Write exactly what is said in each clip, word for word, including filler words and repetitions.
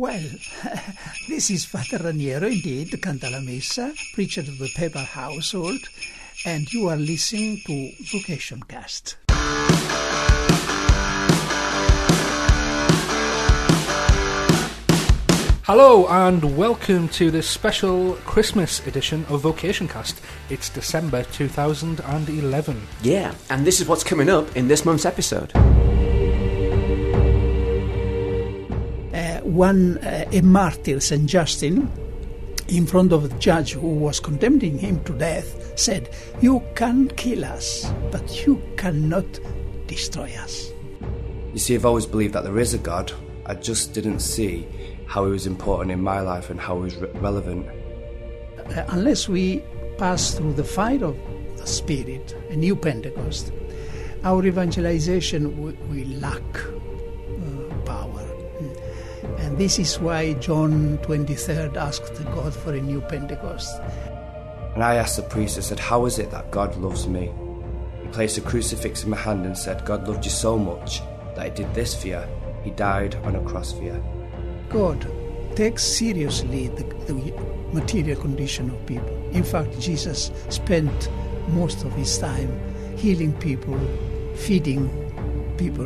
Well, this is Father Raniero, indeed, Cantalamessa, preacher of the papal household, and you are listening to Vocation Cast. Hello and welcome to this special Christmas edition of Vocation Cast. It's December two thousand eleven. Yeah, and this is what's coming up in this month's episode. Uh, one, uh, a martyr, Saint Justin, in front of the judge who was condemning him to death, said, "You can kill us, but you cannot destroy us." You see, I've always believed that there is a God. I just didn't see how he was important in my life and how he was re- relevant. Uh, unless we pass through the fire of the Spirit, a new Pentecost, our evangelization w- will lack uh, power. And this is why John twenty-third asked God for a new Pentecost. And I asked the priest, I said, how is it that God loves me? He placed a crucifix in my hand and said, God loved you so much that he did this for you. He died on a cross for you. God takes seriously the, the material condition of people. In fact, Jesus spent most of his time healing people, feeding people.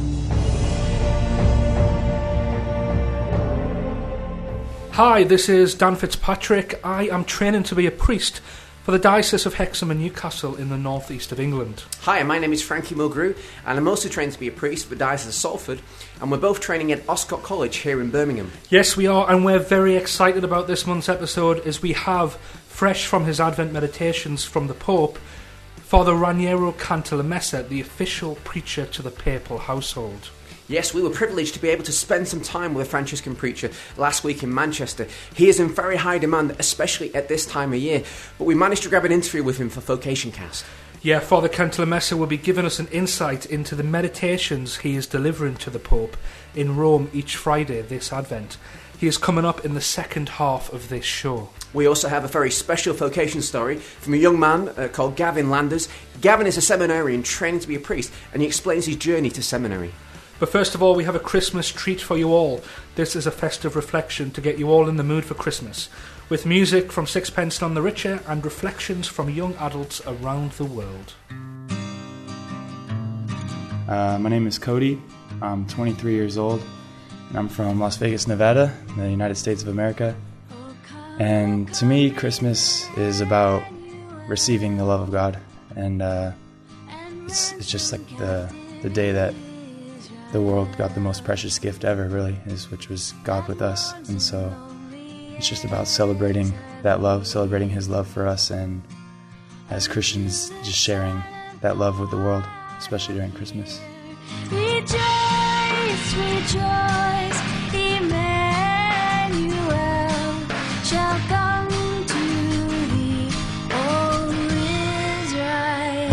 Hi, this is Dan Fitzpatrick. I am training to be a priest for the Diocese of Hexham and Newcastle in the northeast of England. Hi, my name is Frankie Mulgrew, and I'm also trained to be a priest for the Diocese of Salford, and we're both training at Oscott College here in Birmingham. Yes, we are, and we're very excited about this month's episode as we have, fresh from his Advent meditations from the Pope, Father Raniero Cantalamessa, the official preacher to the papal household. Yes, we were privileged to be able to spend some time with a Franciscan preacher last week in Manchester. He is in very high demand, especially at this time of year, but we managed to grab an interview with him for Vocation Cast. Yeah, Father Cantalamessa will be giving us an insight into the meditations he is delivering to the Pope in Rome each Friday this Advent. He is coming up in the second half of this show. We also have a very special vocation story from a young man uh, called Gavin Landers. Gavin is a seminarian training to be a priest, and he explains his journey to seminary. But first of all, we have a Christmas treat for you all. This is a festive reflection to get you all in the mood for Christmas, with music from Sixpence None the Richer and reflections from young adults around the world. Uh, my name is Cody. I'm twenty-three years old, and I'm from Las Vegas, Nevada, in the United States of America. And to me, Christmas is about receiving the love of God, and uh, it's it's just like the the day that the world got the most precious gift ever, really, is which was God with us. And so it's just about celebrating that love, celebrating his love for us, and as Christians, just sharing that love with the world, especially during Christmas. Rejoice, rejoice, Emmanuel shall come to thee, O Israel.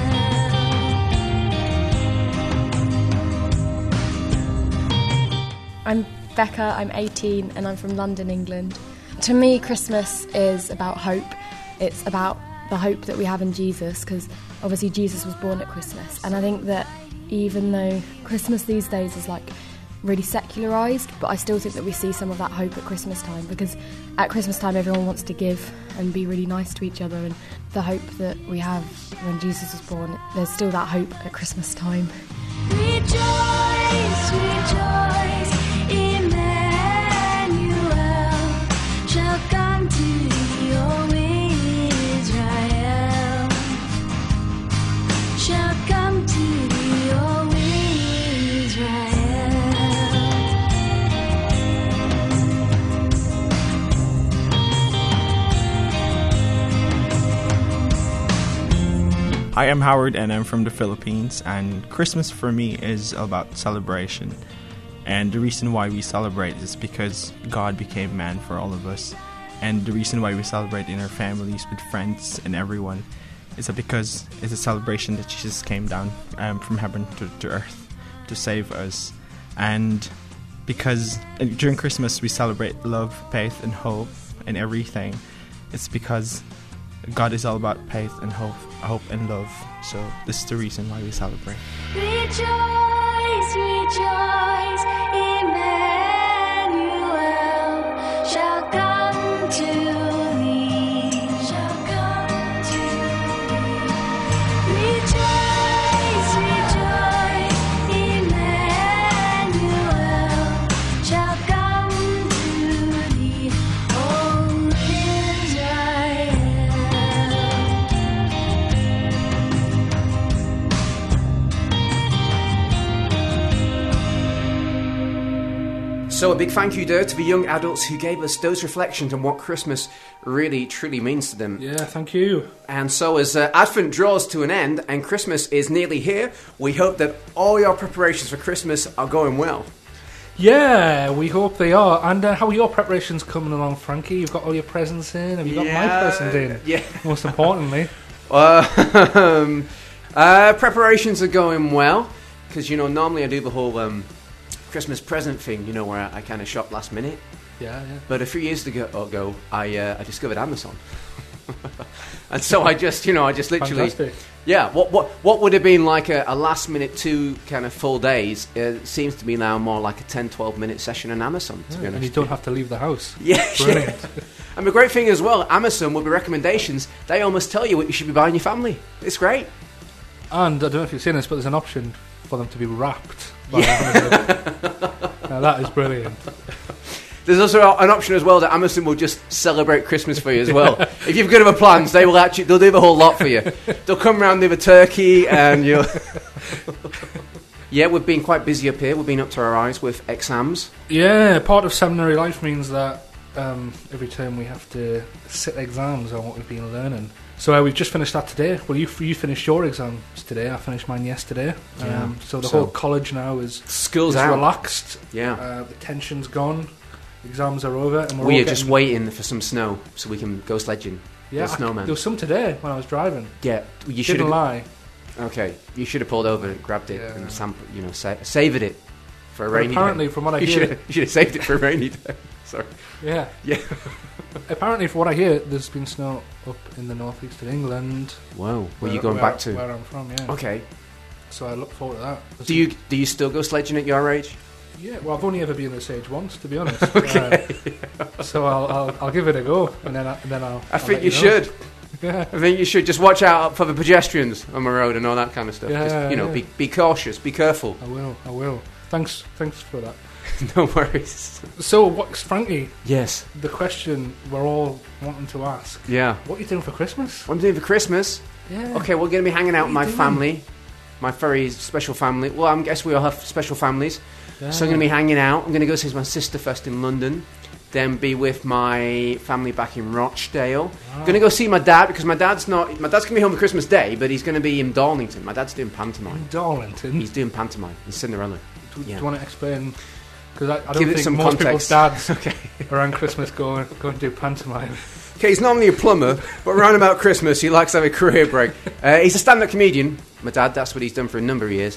I'm Becca, I'm eighteen, and I'm from London, England. To me, Christmas is about hope. It's about the hope that we have in Jesus, because obviously Jesus was born at Christmas. And I think that even though Christmas these days is like really secularised, but I still think that we see some of that hope at Christmas time, because at Christmas time everyone wants to give and be really nice to each other, and the hope that we have when Jesus was born, there's still that hope at Christmas time. Rejoice, rejoice, Emmanuel shall come to thee, O Israel, shall come to thee, O Israel. Hi, I'm Howard and I'm from the Philippines, and Christmas for me is about celebration. And the reason why we celebrate is because God became man for all of us. And the reason why we celebrate in our families, with friends and everyone, is that because it's a celebration that Jesus came down um, from heaven to, to earth to save us. And because uh, during Christmas we celebrate love, faith and hope and everything, it's because God is all about faith and hope, hope and love. So this is the reason why we celebrate. Rejoice, rejoice, Emmanuel So a big thank you there to the young adults who gave us those reflections on what Christmas really, truly means to them. Yeah, thank you. And so as uh, Advent draws to an end and Christmas is nearly here, we hope that all your preparations for Christmas are going well. Yeah, we hope they are. And uh, how are your preparations coming along, Frankie? You've got all your presents in? Have you got Yeah, my present in? yeah. Most importantly. Uh, um, uh, preparations are going well, because, you know, normally I do the whole um, Christmas present thing, you know, where I, I kind of shop last minute. Yeah, yeah. But a few years ago, ago I, uh, I discovered Amazon. And so I just, you know, I just literally... Fantastic. Yeah, what what what would have been like a, a last minute two kind of full days, uh, seems to be now more like a ten, twelve minute session on Amazon, to Yeah, be honest. and you don't have to leave the house. Yeah, Brilliant. yeah. And the great thing as well, Amazon with the recommendations, they almost tell you what you should be buying your family. It's great. And I don't know if you've seen this, but there's an option for them to be wrapped. by Yeah. Amazon. Now that is brilliant. There's also an option as well that Amazon will just celebrate Christmas for you as well. If you've got other plans, they will actually they'll do the whole lot for you. They'll come round with a turkey and you. Yeah, we've been quite busy up here. We've been up to our eyes with exams. Yeah, part of seminary life means that um, every term we have to sit exams on what we've been learning. So uh, we've just finished that today. Well, you you finished your exams today. I finished mine yesterday. Yeah. Um, so the So- whole college now is, School's is out. relaxed. Yeah. Uh, the tension's gone. Exams are over, and we're We all are just getting- waiting for some snow so we can go sledging. Yeah, the I- snowman. there was some today when I was driving. Yeah, you should Didn't have. lie. Okay, you should have pulled over and grabbed it Yeah. and sampled, you know, sa- saved it for a But rainy apparently, day. from what I You hear, should have, you should have saved it for a rainy day. Sorry. yeah, Yeah. apparently, from what I hear, there's been snow up in the northeast of England. Whoa, where are you where- going where- back to? Where I'm from, yeah. Okay. So I look forward to that. There's Do you do you still go sledging at your age? Yeah, well, I've only ever been this age once, to be honest. okay. Uh, so I'll, I'll I'll give it a go, and then I, and then I'll. I I'll think let you know. should. Yeah. I think you should just watch out for the pedestrians on the road and all that kind of stuff. Yeah, just, you know, yeah. be be cautious, be careful. I will. I will. Thanks. Thanks for that. No worries. So, what's Frankie? Yes. The question we're all wanting to ask: Yeah. what are you doing for Christmas? What I'm doing for Christmas? Yeah. Okay, we're going to be hanging out with What my are you doing? family, my very special family. Well, I guess we all have special families. Yeah. So I'm going to be hanging out. I'm going to go see my sister first in London, then be with my family back in Rochdale. I'm going to go see my dad because my dad's not. My dad's going to be home on Christmas Day, but he's going to be in Darlington. My dad's doing pantomime. in Darlington. He's doing pantomime. He's Cinderella. do, yeah. do you want to explain? Because I, I don't Give it think some most context. people's dads Okay. around Christmas go go and do pantomime. Okay, he's normally a plumber, but around about Christmas, he likes to have a career break. Uh, he's a stand-up comedian. My dad, that's what he's done for a number of years.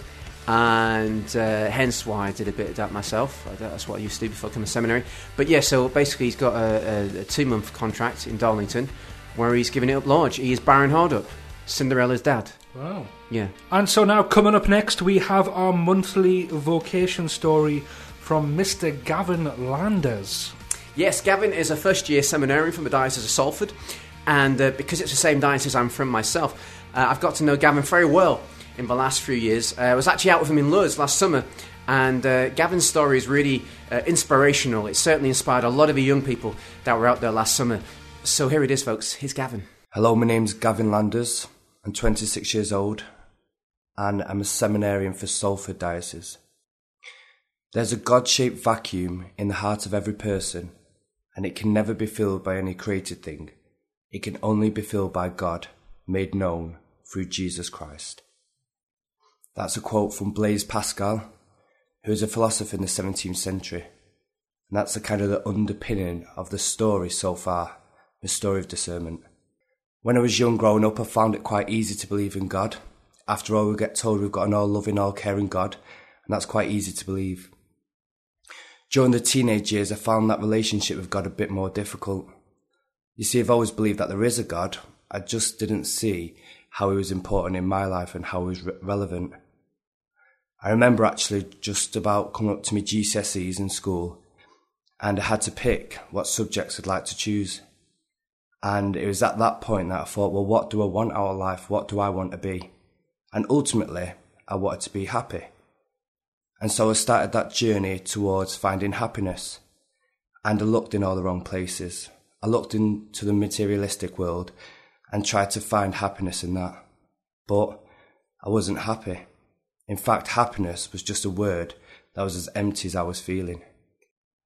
And uh, hence why I did a bit of that myself. I- That's what I used to do before coming to seminary. But yeah, so basically he's got a, a, a two-month contract in Darlington where he's giving it up large. He is Baron Hardup, Cinderella's dad. Wow. Yeah. And so now, coming up next, we have our monthly vocation story from Mister Gavin Landers. Yes, Gavin is a first-year seminarian from the Diocese of Salford. And uh, because it's the same diocese I'm from myself, uh, I've got to know Gavin very well in the last few years. Uh, I was actually out with him in Lourdes last summer, and uh, Gavin's story is really uh, inspirational. It certainly inspired a lot of the young people that were out there last summer. So here it is, folks. Here's Gavin. Hello, my name's Gavin Landers. I'm twenty-six years old, and I'm a seminarian for Salford Diocese. There's a God-shaped vacuum in the heart of every person, and it can never be filled by any created thing. It can only be filled by God, made known through Jesus Christ. That's a quote from Blaise Pascal, who was a philosopher in the seventeenth century. And that's the kind of the underpinning of the story so far, the story of discernment. When I was young growing up, I found it quite easy to believe in God. After all, we get told we've got an all-loving, all-caring God, and that's quite easy to believe. During the teenage years, I found that relationship with God a bit more difficult. You see, I've always believed that there is a God. I just didn't see how he was important in my life and how he was re- relevant. I remember actually just about coming up to my G C S Es in school, and I had to pick what subjects I'd like to choose. And it was at that point that I thought, well, what do I want out of life? What do I want to be? And ultimately, I wanted to be happy. And so I started that journey towards finding happiness. And I looked in all the wrong places. I looked into the materialistic world and tried to find happiness in that. But I wasn't happy. In fact, happiness was just a word that was as empty as I was feeling.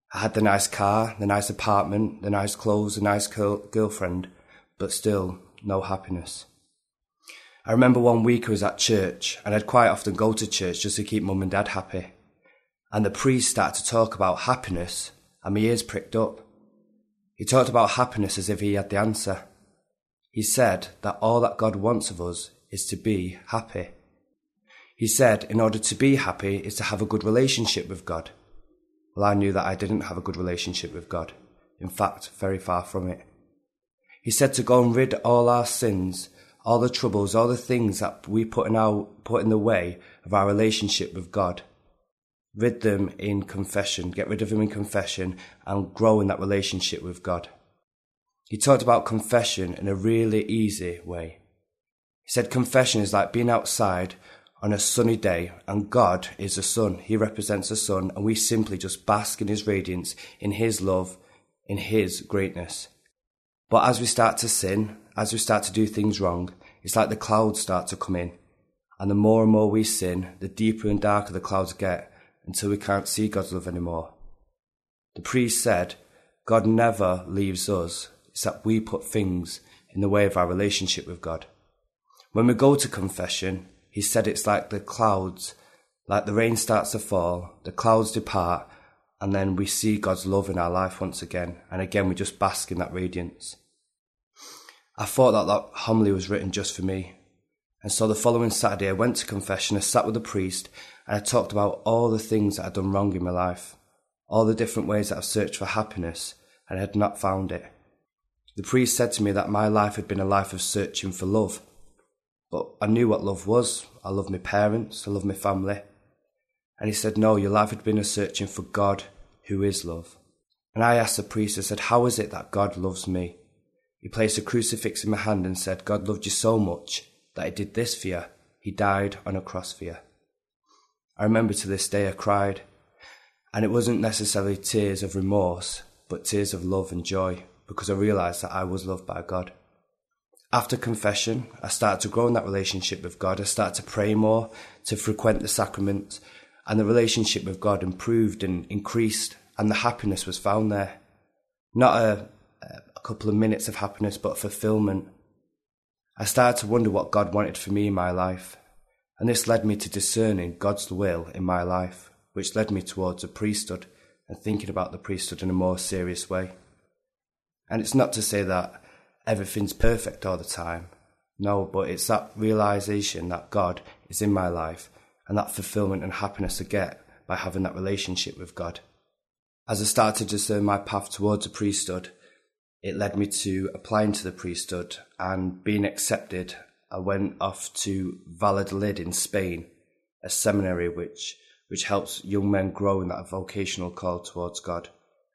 I had the nice car, the nice apartment, the nice clothes, the nice girl- girlfriend, but still no happiness. I remember one week I was at church, and I'd quite often go to church just to keep mum and dad happy. And the priest started to talk about happiness, and my ears pricked up. He talked about happiness as if he had the answer. He said that all that God wants of us is to be happy. He said in order to be happy is to have a good relationship with God. Well, I knew that I didn't have a good relationship with God. In fact, very far from it. He said to go and rid all our sins, all the troubles, all the things that we put in, our, put in the way of our relationship with God. Rid them in confession, get rid of them in confession and grow in that relationship with God. He talked about confession in a really easy way. He said confession is like being outside on a sunny day, and God is the sun. He represents the sun, and we simply just bask in his radiance, in his love, in his greatness. But as we start to sin, as we start to do things wrong, it's like the clouds start to come in. And the more and more we sin, the deeper and darker the clouds get, until we can't see God's love anymore. The priest said, God never leaves us. It's that we put things in the way of our relationship with God. When we go to confession, he said it's like the clouds, like the rain starts to fall, the clouds depart, and then we see God's love in our life once again. And again, we just bask in that radiance. I thought that that homily was written just for me. And so the following Saturday, I went to confession, I sat with the priest, and I talked about all the things that I'd done wrong in my life, all the different ways that I've searched for happiness, and I had not found it. The priest said to me that my life had been a life of searching for love. But I knew what love was. I loved my parents, I loved my family. And he said, no, your life had been a searching for God, who is love. And I asked the priest, I said, how is it that God loves me? He placed a crucifix in my hand and said, God loved you so much that he did this for you. He died on a cross for you. I remember to this day I cried. And it wasn't necessarily tears of remorse, but tears of love and joy, because I realised that I was loved by God. After confession, I started to grow in that relationship with God. I started to pray more, to frequent the sacraments, and the relationship with God improved and increased, and the happiness was found there. Not a, a couple of minutes of happiness, but fulfilment. I started to wonder what God wanted for me in my life, and this led me to discerning God's will in my life, which led me towards a priesthood and thinking about the priesthood in a more serious way. And it's not to say that everything's perfect all the time. No, but it's that realisation that God is in my life and that fulfilment and happiness I get by having that relationship with God. As I started to discern my path towards a priesthood, it led me to applying to the priesthood, and being accepted, I went off to Valladolid in Spain, a seminary which, which helps young men grow in that vocational call towards God.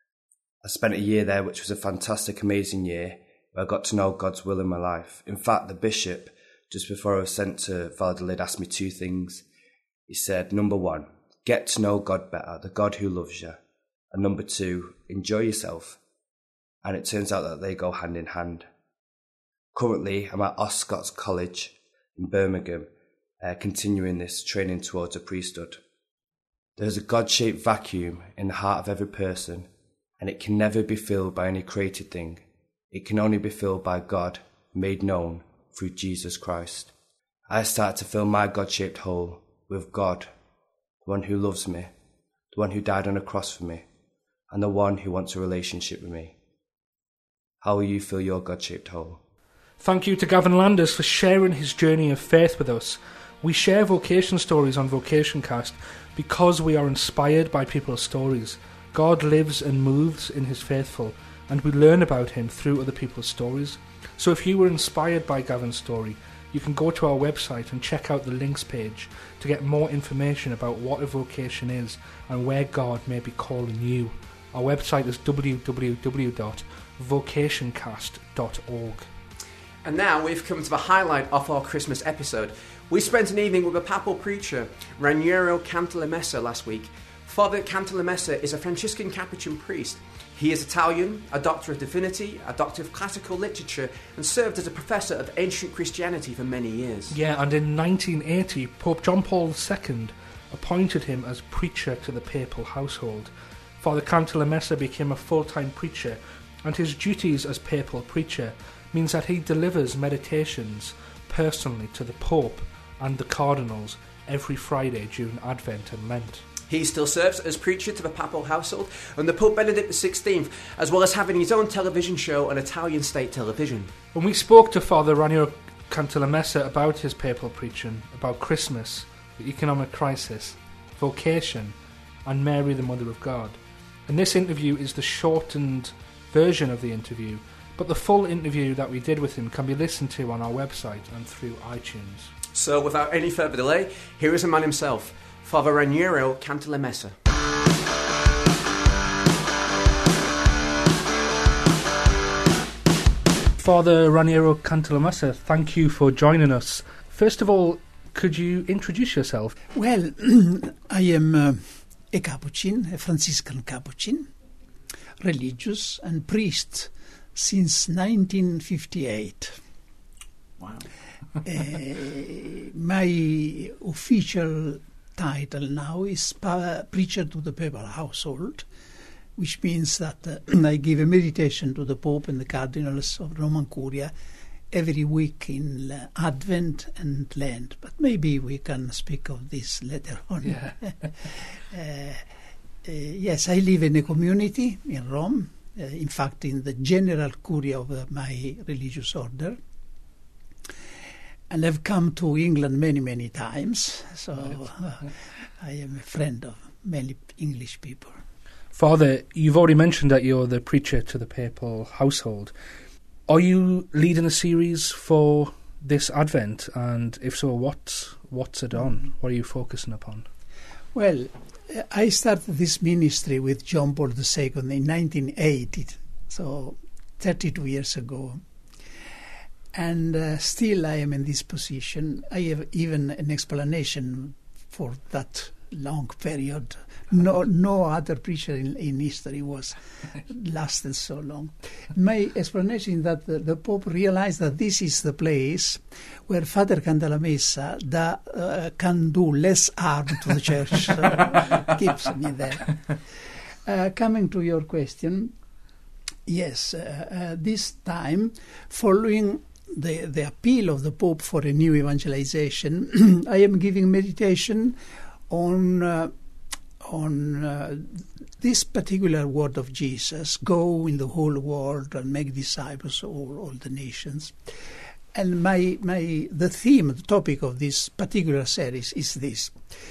I spent a year there, which was a fantastic, amazing year, where I got to know God's will in my life. In fact, the bishop, just before I was sent to Valladolid, asked me two things. He said, number one, get to know God better, the God who loves you. And number two, enjoy yourself. And it turns out that they go hand in hand. Currently, I'm at Oscott College in Birmingham, uh, continuing this training towards a priesthood. There's a God-shaped vacuum in the heart of every person, and it can never be filled by any created thing. It can only be filled by God, made known through Jesus Christ. I start to fill my God-shaped hole with God, the one who loves me, the one who died on a cross for me, and the one who wants a relationship with me. How will you fill your God-shaped hole? Thank you to Gavin Landers for sharing his journey of faith with us. We share vocation stories on VocationCast because we are inspired by people's stories. God lives and moves in his faithful, and we learn about him through other people's stories. So if you were inspired by Gavin's story, you can go to our website and check out the links page to get more information about what a vocation is and where God may be calling you. Our website is w w w dot vocationcast dot org. And now we've come to the highlight of our Christmas episode. We spent an evening with a papal preacher, Raniero Cantalamessa, last week. Father Cantalamessa is a Franciscan Capuchin priest. He is Italian, a doctor of divinity, a doctor of classical literature, and served as a professor of ancient Christianity for many years. Yeah, and in nineteen eighty, Pope John Paul the Second appointed him as preacher to the papal household. Father Cantalamessa became a full-time preacher, and his duties as papal preacher means that he delivers meditations personally to the Pope and the cardinals every Friday during Advent and Lent. He still serves as preacher to the papal household under Pope Benedict the sixteenth, as well as having his own television show on Italian state television. When we spoke to Father Raniero Cantalamessa about his papal preaching, about Christmas, the economic crisis, vocation, and Mary, the Mother of God. And this interview is the shortened version of the interview, but the full interview that we did with him can be listened to on our website and through iTunes. So, without any further delay, here is the man himself, Father Raniero Cantalamessa. Father Raniero Cantalamessa, thank you for joining us. First of all, could you introduce yourself? Well, I am uh, a Capuchin, a Franciscan Capuchin, religious and priest since nineteen fifty-eight. Wow. uh, my official title now is pa- Preacher to the Papal Household, which means that uh, I give a meditation to the Pope and the Cardinals of Roman Curia every week in uh, Advent and Lent. But maybe we can speak of this later on. Yeah. uh, uh, yes, I live in a community in Rome, uh, in fact in the general Curia of uh, my religious order. And I've come to England many, many times, so uh, I am a friend of many English people. Father, you've already mentioned that you're the preacher to the papal household. Are you leading a series for this Advent? And if so, what, what's it on? What are you focusing upon? Well, I started this ministry with John Paul the Second in nineteen eighty, so thirty-two years ago. And uh, still I am in this position. I have even an explanation for that long period. No no other preacher in, in history was lasted so long. My explanation is that the, the Pope realized that this is the place where Father Cantalamessa da, uh, can do less harm to the Church. So keeps me there. Uh, coming to your question, yes, uh, uh, this time, following the, the appeal of the Pope for a new evangelization, I am giving meditation on uh, on uh, this particular word of Jesus: go in the whole world and make disciples of all, all the nations. And my my the theme, the topic of this particular series is this: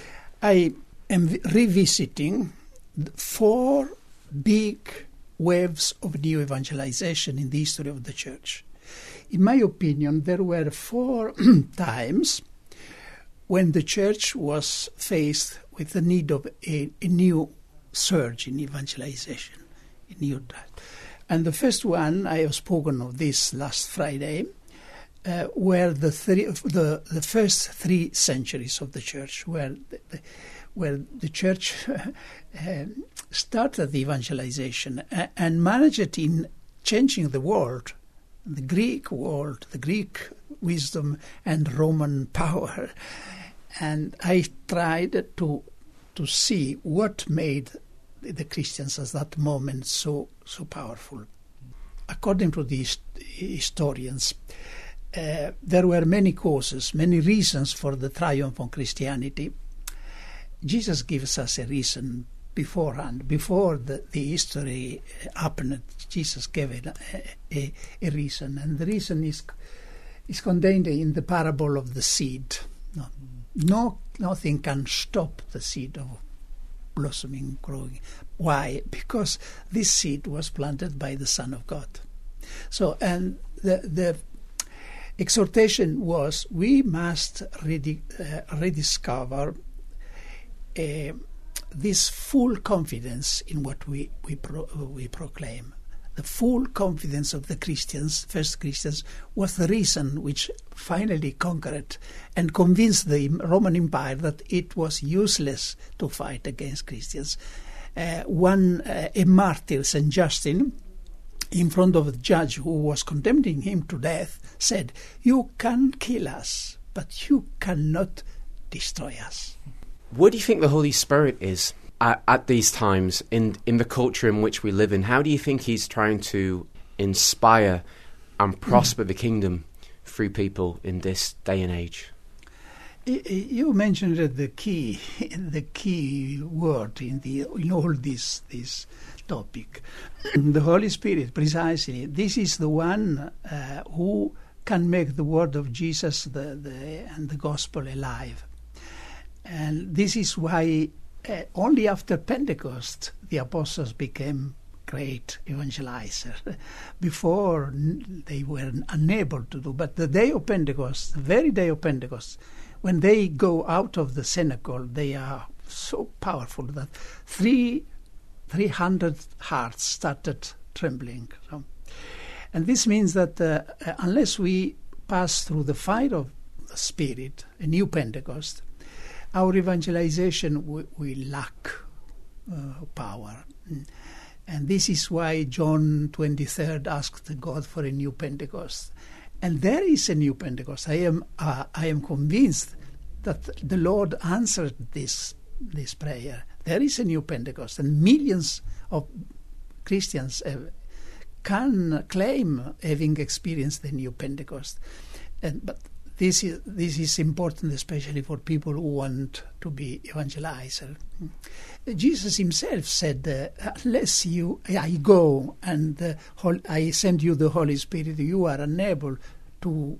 I am revisiting four big waves of new evangelization in the history of the Church. In my opinion, there were four times when the Church was faced with the need of a, a new surge in evangelization, a new drive. And the first one, I have spoken of this last Friday, uh, were the, three, the the first three centuries of the Church, where the, the, where the Church uh, started the evangelization uh, and managed it in changing the world, the Greek world, the Greek wisdom and Roman power. And I tried to to see what made the Christians at that moment so so powerful. According to the hist- historians, uh, there were many causes, many reasons for the triumph of Christianity. Jesus gives us a reason beforehand, before the, the history happened. Jesus gave a, a, a reason, and the reason is is contained in the parable of the seed. No, no, nothing can stop the seed of blossoming, growing. Why? Because this seed was planted by the Son of God. So, and the the exhortation was, we must redi- uh, rediscover uh, this full confidence in what we we pro- we proclaim. The full confidence of the Christians, first Christians, was the reason which finally conquered and convinced the Roman Empire that it was useless to fight against Christians. Uh, one, uh, a martyr, Saint Justin, in front of the judge who was condemning him to death, said, "You can kill us, but you cannot destroy us." What do you think the Holy Spirit is? at, at these times, in, in the culture in which we live in, how do you think he's trying to inspire and prosper mm. the kingdom through people in this day and age? You mentioned the key, the key word in the in all this this topic, the Holy Spirit. Precisely, this is the one uh, who can make the word of Jesus the, the and the gospel alive, and this is why uh, only after Pentecost the apostles became great evangelizers. Before they were unable to do, but the day of Pentecost, the very day of Pentecost, when they go out of the synagogue, they are so powerful that three, three hundred hearts started trembling. So, and this means that uh, unless we pass through the fire of the Spirit, a new Pentecost, our evangelization will, will lack uh, power. And this is why John twenty-third asked God for a new Pentecost. And there is a new Pentecost. I am uh, I am convinced that the Lord answered this this prayer. There is a new Pentecost, and millions of Christians uh, can claim having experienced the new Pentecost. And but this is this is important, especially for people who want to be evangelizers. Jesus himself said, uh, unless you, I go and uh, I send you the Holy Spirit, you are unable to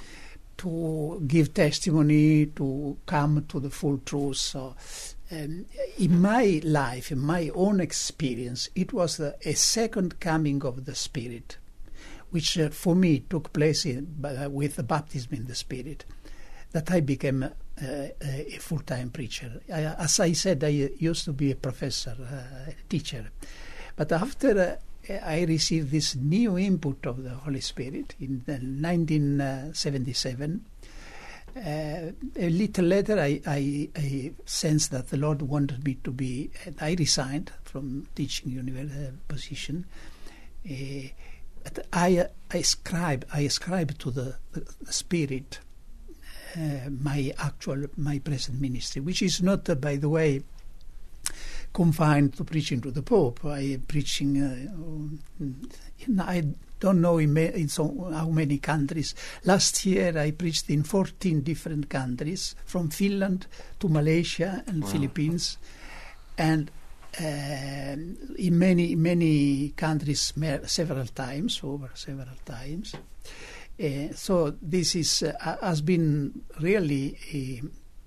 to give testimony, to come to the full truth. So um, in my life, in my own experience, it was the, a second coming of the Spirit, which uh, for me took place in, uh, with the baptism in the Spirit, that I became uh, a full-time preacher. I, as I said, I used to be a professor, uh, a teacher. But after uh, I received this new input of the Holy Spirit in uh, nineteen seventy-seven, uh, a little later I, I, I sensed that the Lord wanted me to be, and I resigned from teaching university position. Uh, but I, I ascribe, I ascribe to the, the, the Spirit Uh, my actual, my present ministry, which is not, uh, by the way, confined to preaching to the Pope. I am preaching, uh, in, I don't know in, ma- in so, how many countries. Last year I preached in fourteen different countries, from Finland to Malaysia and wow. Philippines, and uh, in many, many countries ma- several times, over several times. Uh, so this is uh, has been really a,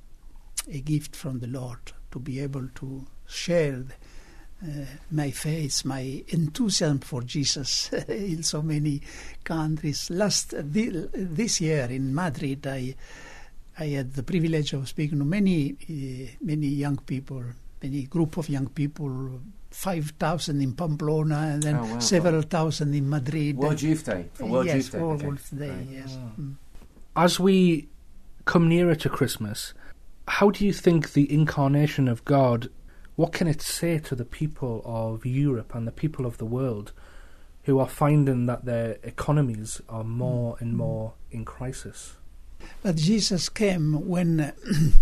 a gift from the Lord to be able to share uh, my faith, my enthusiasm for Jesus in so many countries. Last uh, th- this year in Madrid, I I had the privilege of speaking to many uh, many young people, many group of young people. Five thousand in Pamplona, and then oh, wow, several wow. thousand in Madrid. World Youth Day. For World yes, Youth Day. World Okay. Youth Day. Right. Yes. Oh. Mm. As we come nearer to Christmas, how do you think the incarnation of God, what can it say to the people of Europe and the people of the world who are finding that their economies are more mm. and more in crisis? But Jesus came when uh,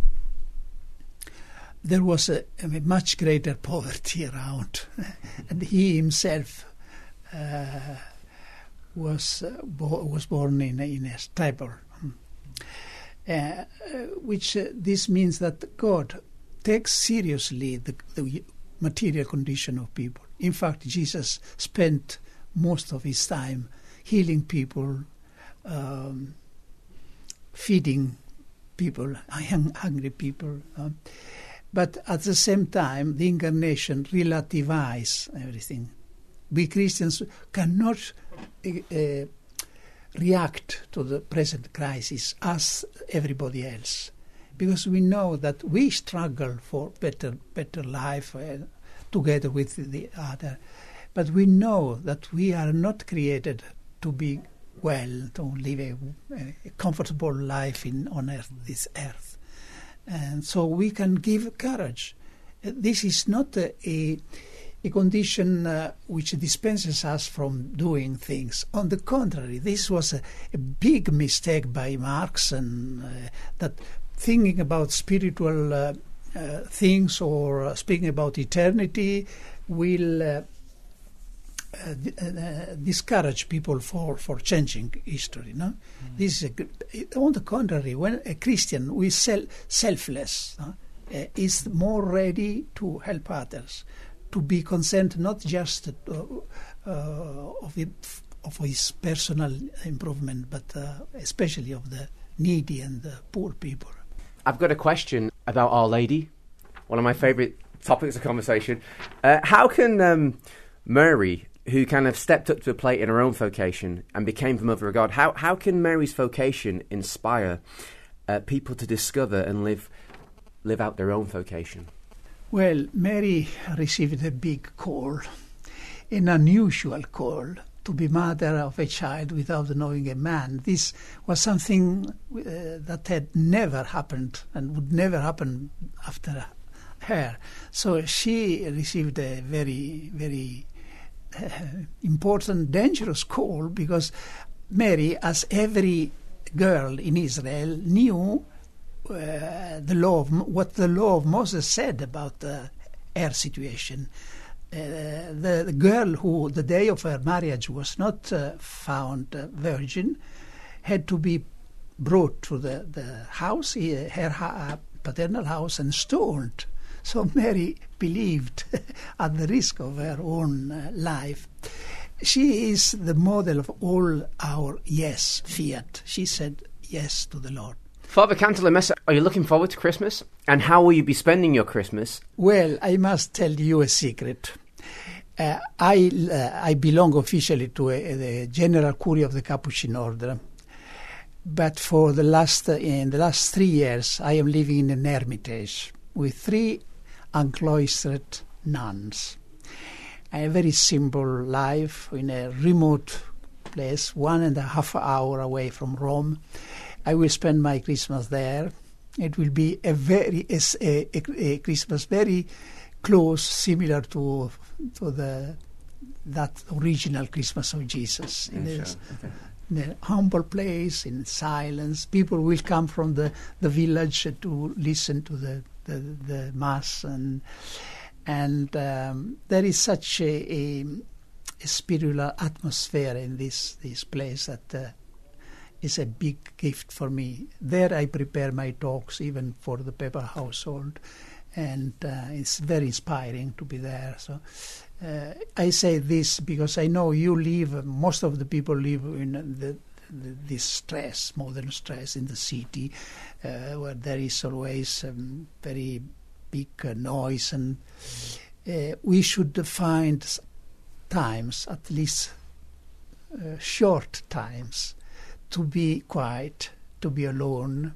there was a, a much greater poverty around, and he himself uh, was uh, bo- was born in a, in a stable, uh, uh, which uh, this means that God takes seriously the, the material condition of people. In fact, Jesus spent most of his time healing people, um, feeding people, hung- hungry people. Um, But at the same time, the incarnation relativizes everything. We Christians cannot uh, uh, react to the present crisis as everybody else, because we know that we struggle for better, better life uh, together with the other. But we know that we are not created to be well, to live a, a comfortable life in on earth, this earth. And so we can give courage. Uh, this is not a, a, a condition uh, which dispenses us from doing things. On the contrary, this was a, a big mistake by Marx, and uh, that thinking about spiritual uh, uh, things or uh, speaking about eternity will uh, uh, d- uh, discourage people for, for changing history. No, mm. This is a good, on the contrary. When a Christian who is sel- selfless no? uh, is more ready to help others, to be concerned not just uh, uh, of, it, of his personal improvement, but uh, especially of the needy and the poor people. I've got a question about Our Lady, one of my favourite topics of conversation. Uh, how can um, Mary, who kind of stepped up to the plate in her own vocation and became the Mother of God, how, how can Mary's vocation inspire uh, people to discover and live live out their own vocation? Well, Mary received a big call, an unusual call, to be mother of a child without knowing a man. This was something uh, that had never happened and would never happen after her. So she received a very, very uh, important, dangerous call, because Mary, as every girl in Israel, knew uh, the law of, what the law of Moses said about uh, her situation. Uh, the, the girl who, the day of her marriage, was not uh, found uh, virgin, had to be brought to the, the house, uh, her ha- paternal house, and stoned. So Mary believed at the risk of her own uh, life. She is the model of all our yes, fiat. She said yes to the Lord. Father Cantalamessa, are you looking forward to Christmas? And how will you be spending your Christmas? Well, I must tell you a secret. Uh, I uh, I belong officially to a, the General Curia of the Capuchin Order, but for the last uh, in the last three years, I am living in an hermitage with three uncloistered nuns. I have a very simple life in a remote place, one and a half hour away from Rome. I will spend my Christmas there. It will be a very a, a, a Christmas very close, similar to to the that original Christmas of Jesus. Yeah, in, sure. a, Okay. in a humble place, in silence. People will come from the, the village to listen to the the, the mass, and and um, there is such a, a, a spiritual atmosphere in this this place that. Uh, is a big gift for me. There I prepare my talks even for the Papal household, and uh, it's very inspiring to be there. So uh, I say this because I know you live, most of the people live in the, the, this stress, modern stress in the city, uh, where there is always um, very big uh, noise, and uh, we should find times, at least uh, short times, to be quiet, to be alone,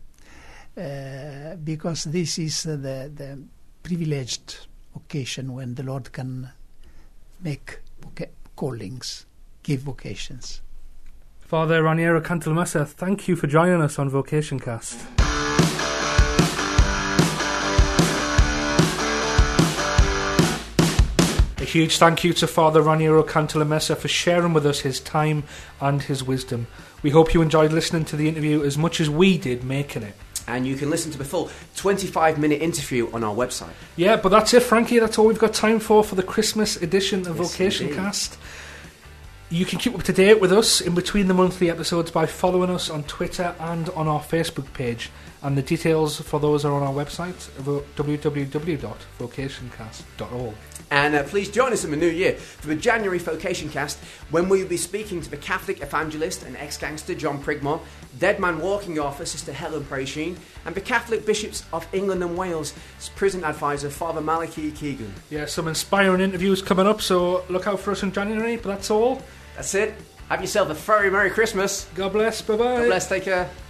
uh, because this is uh, the, the privileged occasion when the Lord can make voca- callings, give vocations. Father Raniero Cantalamessa, thank you for joining us on Vocation Cast. A huge thank you to Father Raniero Cantalamessa for sharing with us his time and his wisdom. We hope you enjoyed listening to the interview as much as we did making it. And you can listen to the full twenty-five minute interview on our website. Yeah, but that's it, Frankie. That's all we've got time for for the Christmas edition of Yes, Vocation indeed. Cast. You can keep up to date with us in between the monthly episodes by following us on Twitter and on our Facebook page. And the details for those are on our website, w w w dot vocation cast dot org. And uh, please join us in the new year for the January Vocation Cast, when we will be speaking to the Catholic evangelist and ex-gangster John Prigmore, Dead Man Walking author Sister Helen Prejean, and the Catholic bishops of England and Wales' prison advisor Father Malachi Keegan. Yeah, some inspiring interviews coming up, so look out for us in January. But that's all. That's it. Have yourself a very Merry Christmas. God bless. Bye-bye. God bless. Take care.